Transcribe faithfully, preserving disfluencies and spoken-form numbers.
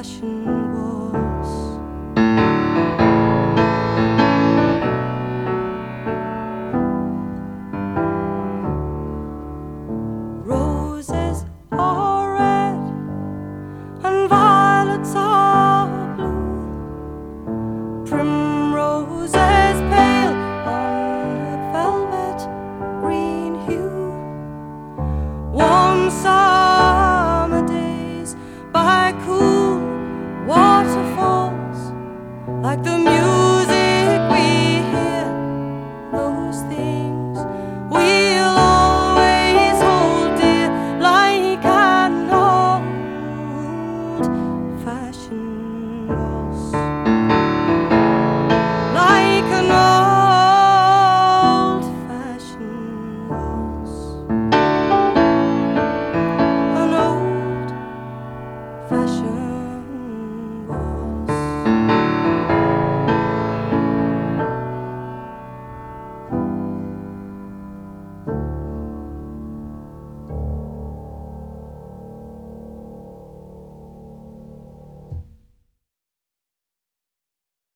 fashion was. Roses are red and violets are blue, primroses pale on a velvet green hue. Warm summer days by cool waterfalls, like the music we hear, those things we'll always hold dear, like an old-fashioned